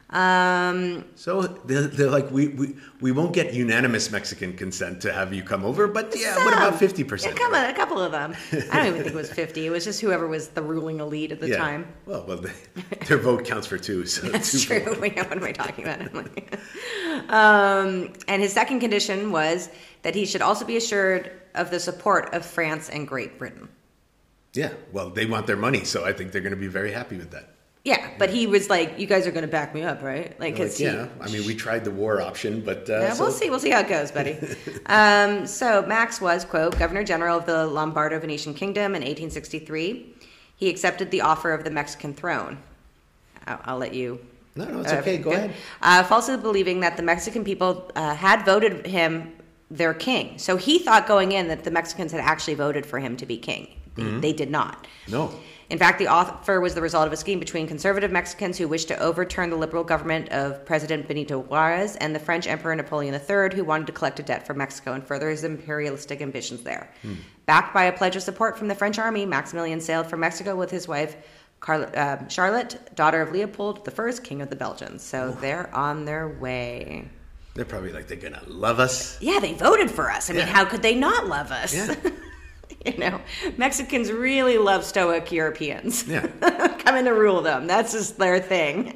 Um, so they're, they're like, we, we we won't get unanimous Mexican consent to have you come over, but yeah, some. what about fifty percent? Yeah, come on, a couple of them. I don't even think it was fifty. It was just whoever was the ruling elite at the yeah. time. Well, well, they, their vote counts for two. So That's two true. Wait, what am I talking about? I'm like, um, and his second condition was that he should also be assured of the support of France and Great Britain. Yeah, well, they want their money, so I think they're going to be very happy with that. Yeah, but he was like, "You guys are going to back me up, right?" Like, Like, cause he, yeah, I mean, we tried the war option, but uh, yeah, so- we'll see. We'll see how it goes, buddy. um, so Max was, quote, Governor General of the Lombardo-Venetian Kingdom in eighteen sixty-three. He accepted the offer of the Mexican throne. I'll, I'll let you. No, no, it's uh, okay. Go ahead. Uh, falsely believing that the Mexican people uh, had voted him their king. So he thought going in that the Mexicans had actually voted for him to be king. They, Mm-hmm. they did not. No. In fact, the offer was the result of a scheme between conservative Mexicans who wished to overturn the liberal government of President Benito Juarez and the French Emperor Napoleon the Third, who wanted to collect a debt from Mexico and further his imperialistic ambitions there. Hmm. Backed by a pledge of support from the French army, Maximilian sailed for Mexico with his wife, Carl- uh, Charlotte, daughter of Leopold the First, King of the Belgians. So oh. they're on their way. They're probably like, they're going to love us. Yeah, they voted for us. I mean, yeah. how could they not love us? Yeah. You know, Mexicans really love stoic Europeans. Yeah. Coming to rule them. That's just their thing.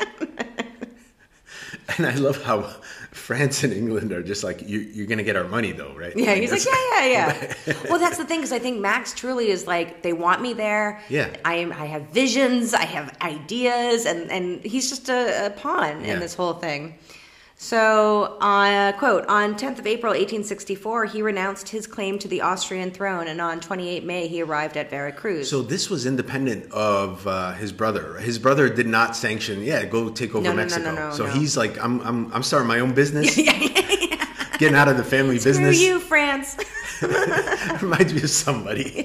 And I love how France and England are just like, you, you're going to get our money, though, right? Yeah, like, he's like, yeah, yeah, yeah. Well, that's the thing, because I think Max truly is like, they want me there. Yeah. I am. I have visions. I have ideas. And, and he's just a, a pawn yeah. in this whole thing. So, uh, quote, on tenth of April, eighteen sixty-four, he renounced his claim to the Austrian throne, and on twenty-eighth of May, he arrived at Veracruz. So this was independent of uh, his brother. His brother did not sanction, yeah, go take over no, no, Mexico. No, no, no, so no. he's like, I'm, I'm, I'm starting my own business. yeah, yeah, yeah. Getting out of the family Screw business. you, France. Reminds me of somebody.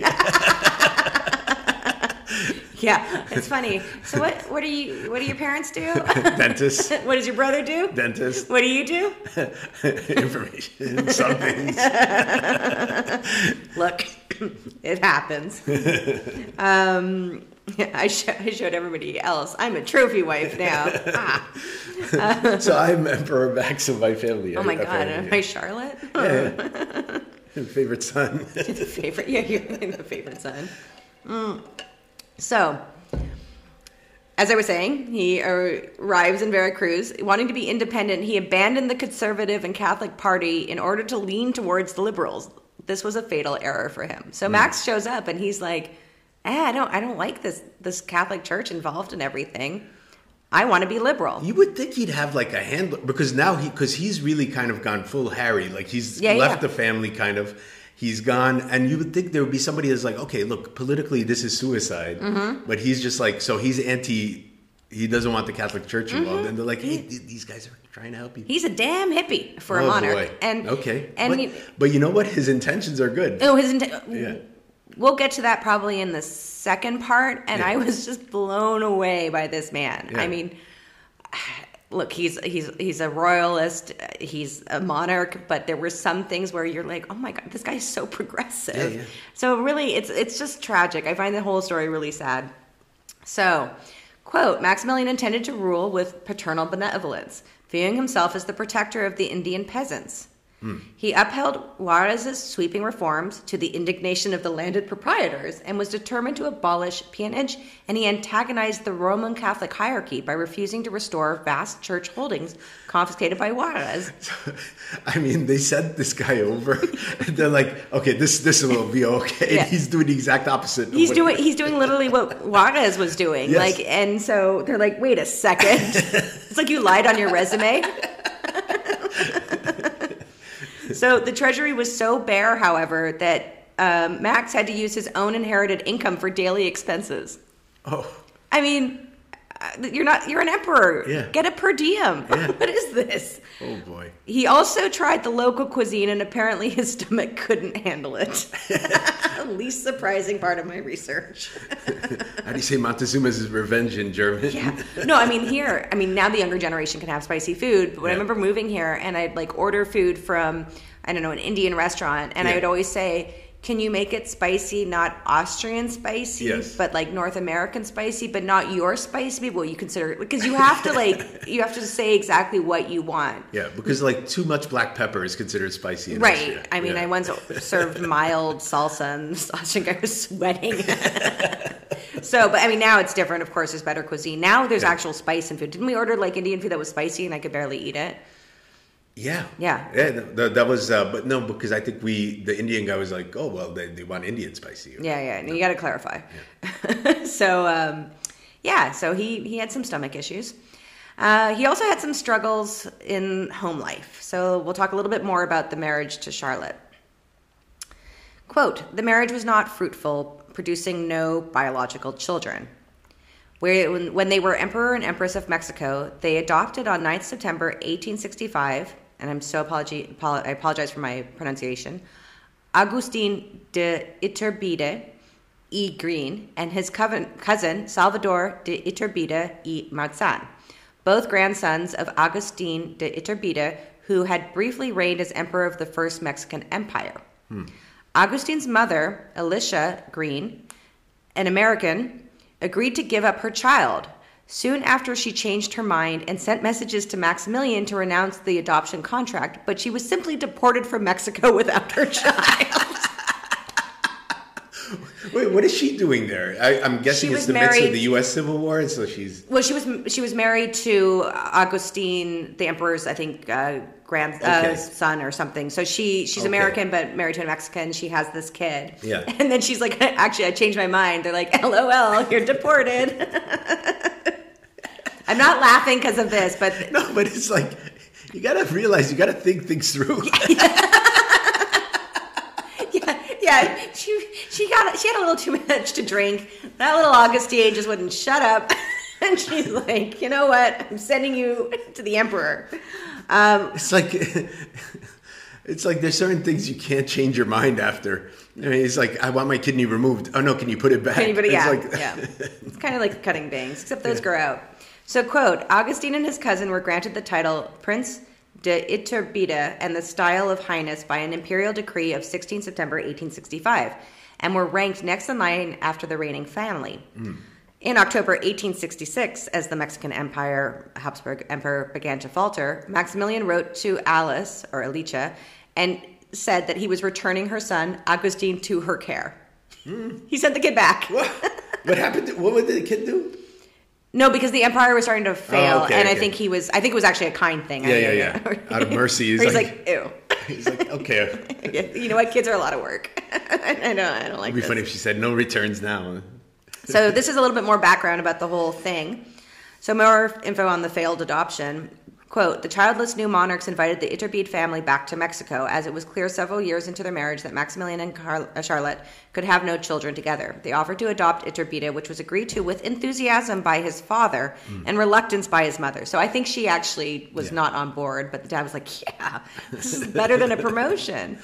Yeah, it's funny. So what? What do you? What do your parents do? Dentist. What does your brother do? Dentist. What do you do? Information. Some things. Look, it happens. Um, I, sh- I showed everybody else. I'm a trophy wife now. Ah. Uh, so I'm Emperor Max of my family. Oh my I, God, am I Charlotte? Yeah. Favorite son. The favorite. Yeah, you're the favorite son. Mm. So, as I was saying, he arrives in Veracruz. Wanting to be independent, he abandoned the conservative and Catholic party in order to lean towards the liberals. This was a fatal error for him. So mm. Max shows up and he's like, eh, I don't I don't like this this Catholic Church involved in everything. I want to be liberal. You would think he'd have like a handler, because now he because he's really kind of gone full Harry. Like he's yeah, left yeah. the family kind of. He's gone, and you would think there would be somebody that's like, okay, look, politically this is suicide, mm-hmm. but he's just like, so he's anti, he doesn't want the Catholic Church involved, mm-hmm. and they're like, hey, these guys are trying to help you. He's a damn hippie for oh, a monarch. Boy. And okay, and but, he, but you know what? His intentions are good. Oh, his intentions. Yeah. We'll get to that probably in the second part, and yeah. I was just blown away by this man. Yeah. I mean, look, he's he's he's a royalist, he's a monarch, but there were some things where you're like, oh my God, this guy's so progressive. Yeah, yeah. So really, it's it's just tragic. I find the whole story really sad. So, quote, Maximilian intended to rule with paternal benevolence, viewing himself as the protector of the Indian peasants. Hmm. He upheld Juarez's sweeping reforms to the indignation of the landed proprietors and was determined to abolish peonage, and he antagonized the Roman Catholic hierarchy by refusing to restore vast church holdings confiscated by Juarez. I mean, they sent this guy over, and they're like, okay, this this will be okay. Yeah. He's doing the exact opposite. He's of what doing he's doing literally what Juarez was doing. Yes. Like, and so they're like, wait a second. It's like you lied on your resume. So the treasury was so bare, however, that um, Max had to use his own inherited income for daily expenses. Oh, I mean, you're not you're an emperor. Yeah. Get a per diem. Yeah. What is this? Oh boy. He also tried the local cuisine, and apparently his stomach couldn't handle it. Least surprising part of my research. How do you say Montezuma's revenge in German? Yeah. No, I mean here, I mean now the younger generation can have spicy food, but when yeah. I remember moving here and I'd like order food from, I don't know, an Indian restaurant, and yeah. I would always say, can you make it spicy, not Austrian spicy, Yes. but like North American spicy, but not your spicy? Well, you consider it because you have to like you have to say exactly what you want. Yeah, because like too much black pepper is considered spicy. In Right. Austria. I mean, yeah. I once served mild salsa, and the Austrian guy was sweating. So, but I mean, now it's different. Of course, there's better cuisine. Now there's Yeah. actual spice in food. Didn't we order like Indian food that was spicy and I could barely eat it? Yeah. Yeah. Yeah. That, that was, uh, but no, because I think we, the Indian guy was like, oh, well, they, they want Indian spicy. Yeah, yeah. And you got to clarify. Yeah. so, um, yeah. So he he had some stomach issues. Uh, he also had some struggles in home life. So we'll talk a little bit more about the marriage to Charlotte. Quote, the marriage was not fruitful, producing no biological children. Where, when, when they were Emperor and Empress of Mexico, they adopted on ninth of September eighteen sixty-five, and I'm so apology, I apologize for my pronunciation, Agustin de Iturbide y Green and his cousin Salvador de Iturbide y Marzan, both grandsons of Agustin de Iturbide, who had briefly reigned as emperor of the First Mexican Empire. Hmm. Agustin's mother, Alicia Green, an American, agreed to give up her child. Soon after, she changed her mind and sent messages to Maximilian to renounce the adoption contract, but she was simply deported from Mexico without her child. Wait, what is she doing there? I, I'm guessing She it's was the midst of married- the U S Civil War, and so she's... Well, she was she was married to Agustin, the emperor's, I think, uh, grand Okay. uh, son or something. So she she's Okay. American but married to a Mexican. She has this kid. Yeah. And then she's like, actually, I changed my mind. They're like, L O L, you're deported. I'm not laughing because of this, but No, but it's like, you gotta realize, you gotta think things through. yeah, yeah, she she got she had a little too much to drink. That little Augustine just wouldn't shut up, and she's like, you know what? I'm sending you to the emperor. Um, It's like, it's like there's certain things you can't change your mind after. I mean, it's like, I want my kidney removed. Oh no, can you put it back? Can you put it- It's yeah, like, yeah. It's kind of like cutting bangs, except those Yeah. grow out. So, quote, Augustine and his cousin were granted the title Prince de Iturbide and the style of highness by an imperial decree of sixteenth of September eighteen sixty-five, and were ranked next in line after the reigning family. Mm. In October eighteen sixty-six, as the Mexican Empire, Habsburg Emperor, began to falter, Maximilian wrote to Alice, or Alicia, and said that he was returning her son, Agustin, to her care. Mm. He sent the kid back. What? What happened? To, what would the kid do? No, because the empire was starting to fail, Oh, okay, and I okay. think he was. I think it was actually a kind thing. Yeah, I, yeah, yeah. Out of mercy, he's he's like- like, ew. He's like, okay. You know what? Kids are a lot of work. I know. I don't like It'd be this. funny if she said no returns now. So this is a little bit more background about the whole thing. So more info on the failed adoption. Quote, the childless new monarchs invited the Iturbide family back to Mexico, as it was clear several years into their marriage that Maximilian and Car- uh, Charlotte could have no children together. They offered to adopt Iturbide, which was agreed to with enthusiasm by his father mm. and reluctance by his mother. So I think she actually was yeah. not on board, but the dad was like, yeah, this is better than a promotion.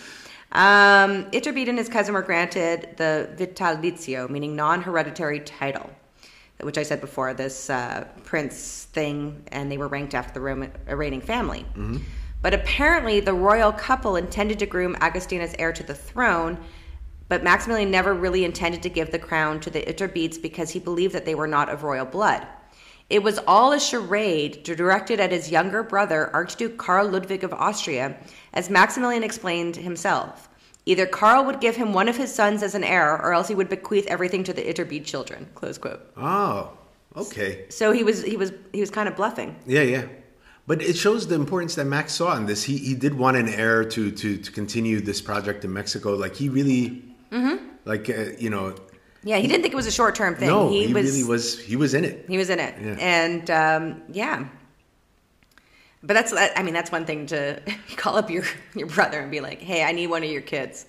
Um, Iturbide and his cousin were granted the vitalicio, meaning non-hereditary title, which I said before, this uh, prince thing, and they were ranked after the Roman, uh, reigning family. Mm-hmm. But apparently the royal couple intended to groom Agustin as heir to the throne, but Maximilian never really intended to give the crown to the Iturbides because he believed that they were not of royal blood. It was all a charade directed at his younger brother, Archduke Karl Ludwig of Austria, as Maximilian explained himself. Either Karl would give him one of his sons as an heir, or else he would bequeath everything to the Iturbide children. Close quote. Oh, okay. So he was he was he was kind of bluffing. Yeah, yeah. But it shows the importance that Max saw in this. He he did want an heir to to to continue this project in Mexico. Like he really, mm-hmm. like uh, you know. Yeah, he didn't think it was a short term thing. No, he, he was, really was. He was in it. He was in it, Yeah. and um, yeah. But that's, I mean, that's one thing to call up your, your brother and be like, hey, I need one of your kids.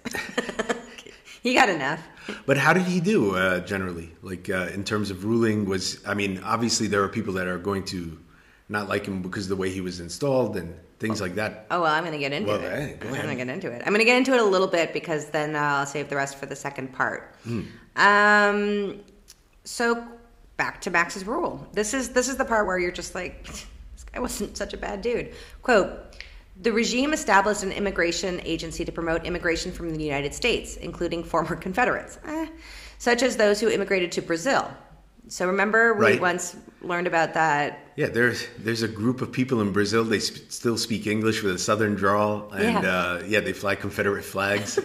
He got enough. But how did he do uh, generally? Like uh, in terms of ruling was, I mean, obviously there are people that are going to not like him because of the way he was installed and things like that. Oh, well, I'm going to get into Well, it. hey, go I'm ahead. going to get into it. I'm going to get into it a little bit because then uh, I'll save the rest for the second part. Mm. Um, so back to Max's rule. This is, this is the part where you're just like, I wasn't such a bad dude. Quote, The regime established an immigration agency to promote immigration from the United States, including former Confederates, eh, such as those who immigrated to Brazil. So remember, we Right. once learned about that. Yeah, there's there's a group of people in Brazil. They sp- still speak English with a southern drawl, and Yeah. uh, yeah, they fly Confederate flags.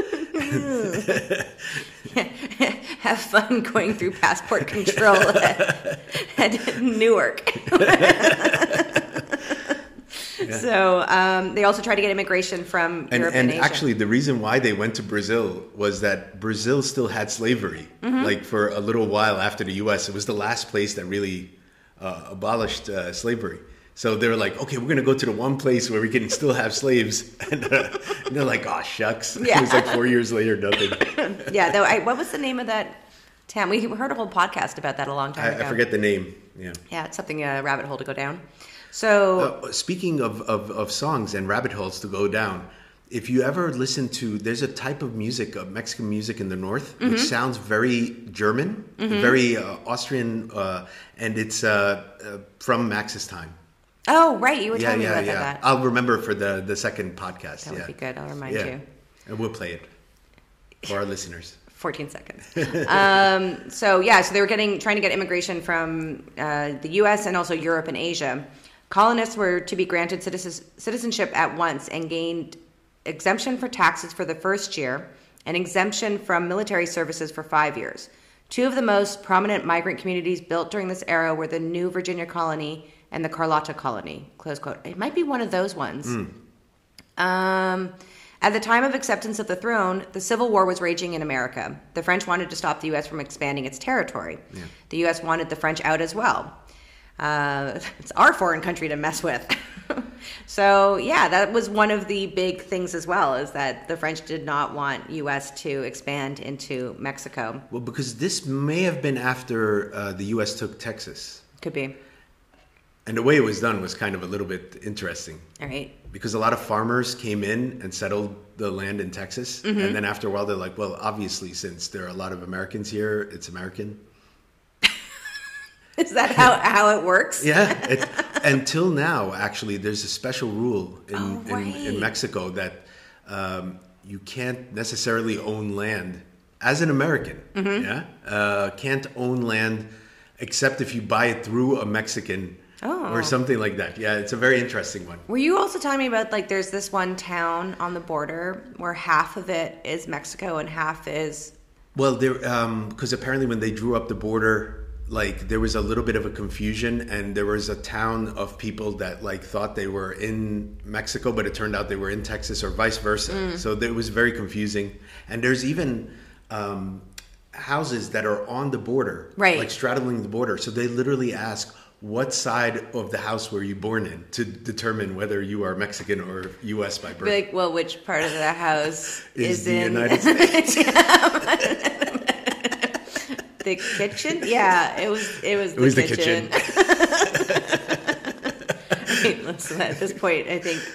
Yeah. Have fun going through passport control at, at Newark. Yeah. So um, they also tried to get immigration from And, Europe and and Asia. actually, the reason why they went to Brazil was that Brazil still had slavery, Mm-hmm. like for a little while after the U S. It was the last place that really uh, abolished uh, slavery. So they were like, okay, we're going to go to the one place where we can still have slaves. And, uh, and they're like, oh, shucks. Yeah. It was like four years later, nothing. Yeah, though. I, what was the name of that town? We heard a whole podcast about that a long time I, ago. I forget the name. Yeah. Yeah, it's something a rabbit hole to go down. So Uh, speaking of, of, of songs and rabbit holes to go down, if you ever listen to, there's a type of music, of Mexican music in the north, Mm-hmm. which sounds very German, very uh, Austrian, uh, and it's uh, uh, from Max's time. oh, right, you were Yeah, telling yeah, me about yeah. that. I'll remember for the, the second podcast. That yeah. would be good. I'll remind yeah. you. And we'll play it for our listeners. fourteen seconds. um, so yeah, so they were getting trying to get immigration from uh, the U S and also Europe and Asia. Colonists were to be granted citizen, citizenship at once and gained exemption for taxes for the first year and exemption from military services for five years. Two of the most prominent migrant communities built during this era were the New Virginia colony and the Carlotta colony. Close quote. It might be one of those ones. Um, at the time of acceptance of the throne, the Civil War was raging in America. The French wanted to stop the U S from expanding its territory. Yeah. The U S wanted the French out as well. Uh, it's our foreign country to mess with. So, yeah, that was one of the big things as well, is that the French did not want U S to expand into Mexico. Well, because this may have been after uh, the U S took Texas. Could be. And the way it was done was kind of a little bit interesting. All right. Because a lot of farmers came in and settled the land in Texas. Mm-hmm. And then after a while, they're like, well, obviously, since there are a lot of Americans here, it's American. Is that how, how it works? Yeah. It, until now, actually, there's a special rule in, Oh, in, in right. Mexico that um, you can't necessarily own land as an American. Mm-hmm. Yeah. Uh, can't own land except if you buy it through a Mexican. Oh. Or something like that. Yeah, it's a very interesting one. Were you also telling me about, like, there's this one town on the border where half of it is Mexico and half is... Well, there because apparently when they drew up the border, like there was a little bit of a confusion, and there was a town of people that like thought they were in Mexico, but it turned out they were in Texas, or vice versa. Mm. So it was very confusing. And there's even um, houses that are on the border, Right. like straddling the border. So they literally ask, what side of the house were you born in, to determine whether you are Mexican or U S by birth. Like, well, which part of the house Is is, the in United States. the kitchen? Yeah, it was. It was. It The was the kitchen. kitchen. I mean, listen, at this point, I think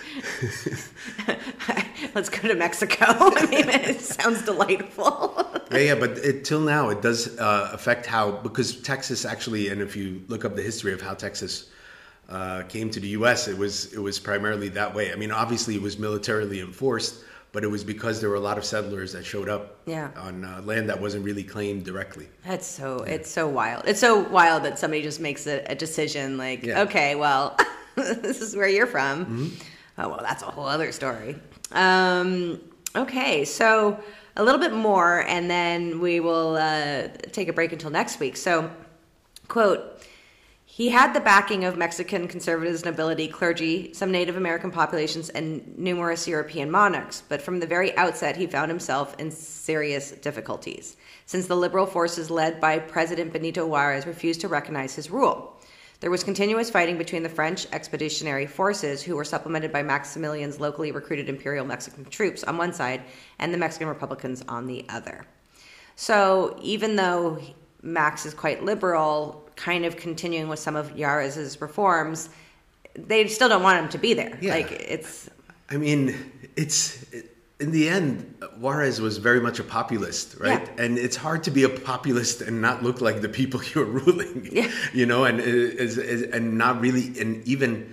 let's go to Mexico. I mean, it sounds delightful. Yeah, yeah, but it, till now it does uh, affect how, because Texas actually, and if you look up the history of how Texas uh, came to the U S, it was it was primarily that way. I mean, obviously it was militarily enforced, but it was because there were a lot of settlers that showed up Yeah. on uh, land that wasn't really claimed directly. That's so. It's so wild. It's so wild that somebody just makes a, a decision. Like, Yeah. okay, well, this is where you're from. Mm-hmm. Oh well, that's a whole other story. Um, okay, so a little bit more, and then we will uh, take a break until next week. So, quote. He had the backing of Mexican conservatives, nobility, clergy, some Native American populations, and numerous European monarchs. But from the very outset, he found himself in serious difficulties, since the liberal forces led by President Benito Juarez refused to recognize his rule. There was continuous fighting between the French expeditionary forces, who were supplemented by Maximilian's locally recruited Imperial Mexican troops on one side, and the Mexican Republicans on the other. So even though Max is quite liberal, kind of continuing with some of Juarez's reforms, they still don't want him to be there. Yeah. Like, it's... I mean, it's in the end, Juarez was very much a populist, right? Yeah. And it's hard to be a populist and not look like the people you're ruling, Yeah. you know, and is, is, and not really, and even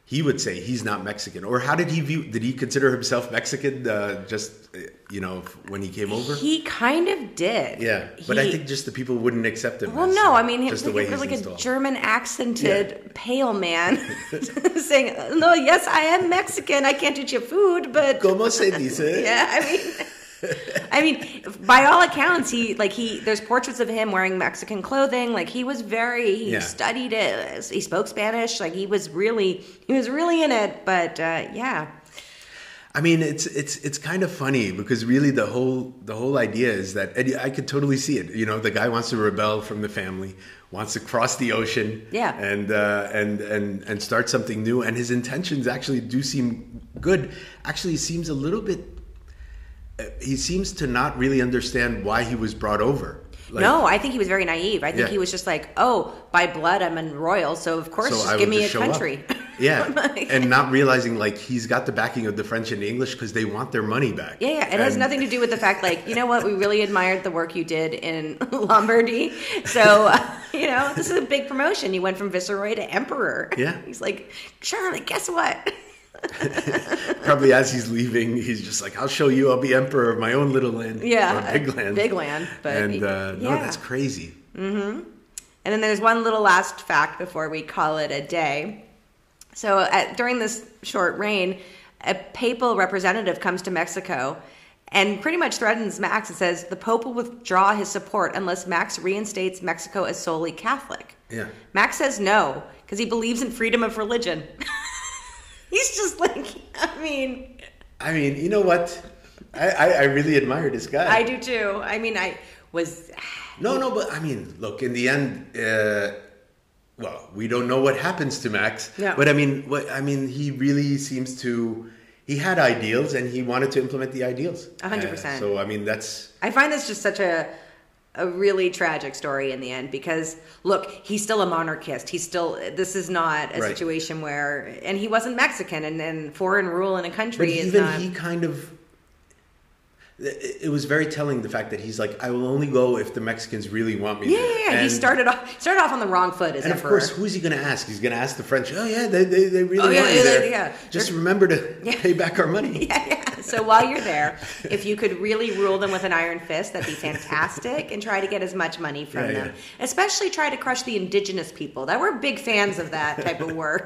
he would say he's not Mexican. Or how did he view, did he consider himself Mexican uh, just, you know, when he came over? He kind of did. Yeah, but he, I think just the people wouldn't accept him. Well, as, no, I mean, just he the way was he's like installed. a German accented Yeah. pale man saying, no, yes, I am Mexican. I can't eat your food, but... ¿Cómo se dice? Yeah, I mean... I mean, by all accounts, he like he. There's portraits of him wearing Mexican clothing. Like he was very. He Yeah. studied it. He spoke Spanish. Like he was really. He was really in it. But uh, yeah. I mean, it's it's it's kind of funny because really the whole the whole idea is that, and I could totally see it. You know, the guy wants to rebel from the family, wants to cross the ocean, Yeah. and uh, and and and start something new. And his intentions actually do seem good. Actually, it seems a little bit. He seems to not really understand why he was brought over. Like, no, I think he was very naive. I think Yeah. he was just like, oh, by blood, I'm in royal, so of course, so just I give will me just a show up. country. Yeah, Like- and not realizing like he's got the backing of the French and the English because they want their money back. Yeah, yeah. It has And- nothing to do with the fact, like, you know what? We really admired the work you did in Lombardy. So, uh, you know, this is a big promotion. You went from viceroy to emperor. Yeah. He's like, Charlotte, guess what? Probably as he's leaving, he's just like, "I'll show you. I'll be emperor of my own little land, Yeah, or big land, big land." But and uh, no, yeah. that's crazy. And then there's one little last fact before we call it a day. So at, during this short reign, a papal representative comes to Mexico and pretty much threatens Max and says the Pope will withdraw his support unless Max reinstates Mexico as solely Catholic. Yeah. Max says no because he believes in freedom of religion. He's just like, I mean, I mean, you know what? I, I, I really admire this guy. I do too. I mean, I was. No, no, but I mean, look. In the end, uh, well, we don't know what happens to Max. Yeah. But I mean, what I mean, he really seems to. He had ideals, and he wanted to implement the ideals. A hundred Uh, percent. So I mean, that's. I find this just such a a really tragic story in the end because look, he's still a monarchist. He's still this is not a Right. situation where and he wasn't Mexican and, and foreign rule in a But country is even not he kind of. It it was very telling the fact that he's like, I will only go if the Mexicans really want me. yeah, there." yeah, yeah. He And- started off started off on the wrong foot as And of emperor. course, who's he going to ask? He's going to ask the French. Oh yeah, they they, they really Oh, yeah, want you yeah, there. yeah. Just They're- remember to Yeah. pay back our money. yeah, yeah. So while you're there, if you could really rule them with an iron fist, that'd be fantastic. And try to get as much money from Yeah, them. yeah. Especially try to crush the indigenous people. That we're big fans of that type of work.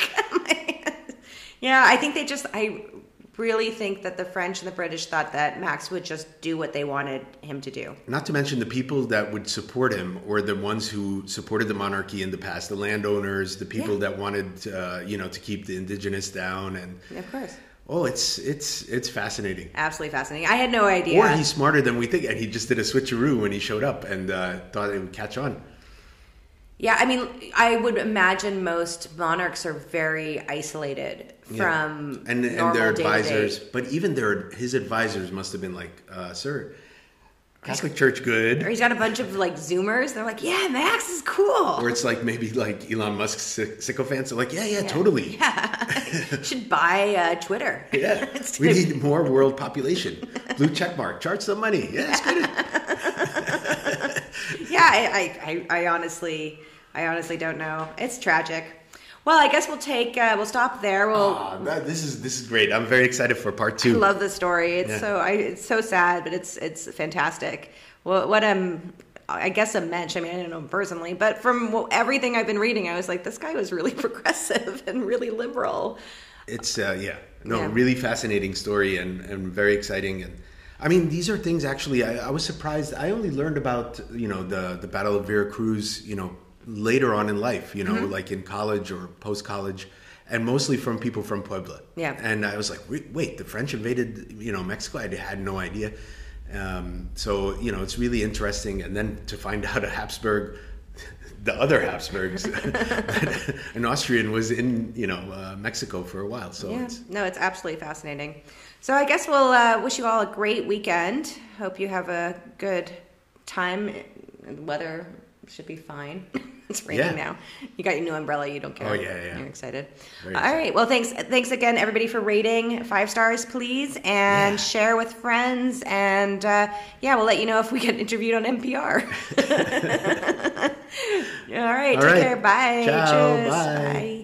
Yeah, I think they just I really think that the French and the British thought that Max would just do what they wanted him to do. Not to mention the people that would support him, or the ones who supported the monarchy in the past, the landowners, the people Yeah. that wanted, uh, you know, to keep the indigenous down, and Of course. oh, it's it's it's fascinating. Absolutely fascinating. I had no idea. Or he's smarter than we think, and he just did a switcheroo when he showed up and uh, thought it would catch on. Yeah, I mean, I would imagine most monarchs are very isolated from Yeah. and and normal their day-to-day. advisors, but even their his advisors must have been like, uh, "Sir, Catholic Church good." Or he's got a bunch of like Zoomers. They're like, yeah, Max is cool. Or it's like maybe like Elon Musk's sy- sycophants are like, yeah, yeah, totally. Yeah. Should buy uh, Twitter. Yeah, It's we gonna- need more world population. Blue check mark, charge some money. Yeah, it's good. Yeah, I, I, I, I honestly, I honestly don't know. It's tragic. Well, I guess we'll take, uh, we'll stop there. We'll. Aw, that- this is this is great. I'm very excited for part I two. love the story. It's Yeah. so, I, it's so sad, but it's, it's fantastic. Well, what um, I guess a mensch. I mean, I don't know him personally, but from well, everything I've been reading, I was like, this guy was really progressive and really liberal. It's uh, yeah, no, Yeah. really fascinating story and, and very exciting. And I mean, these are things actually. I, I was surprised. I only learned about you know the the Battle of Veracruz, you know, later on in life. You know, Mm-hmm. like in college or post college, and mostly from people from Puebla. Yeah. And I was like, wait, wait the French invaded you know Mexico. I had no idea. Um, so you know, it's really interesting. And then to find out a Habsburg. The other Habsburgs, an Austrian was in, you know, uh, Mexico for a while. So Yeah, it's, no, it's absolutely fascinating. So I guess we'll uh, wish you all a great weekend. Hope you have a good time. The weather should be fine. It's raining Yeah. now. You got your new umbrella. You don't care. Oh, yeah, yeah. You're excited. Very All excited. right. Well, thanks. Thanks again, everybody, for rating five stars, please, and Yeah. share with friends. And uh, yeah, we'll let you know if we get interviewed on N P R. All right. All take right. care. Bye. Ciao, Cheers. bye. Bye.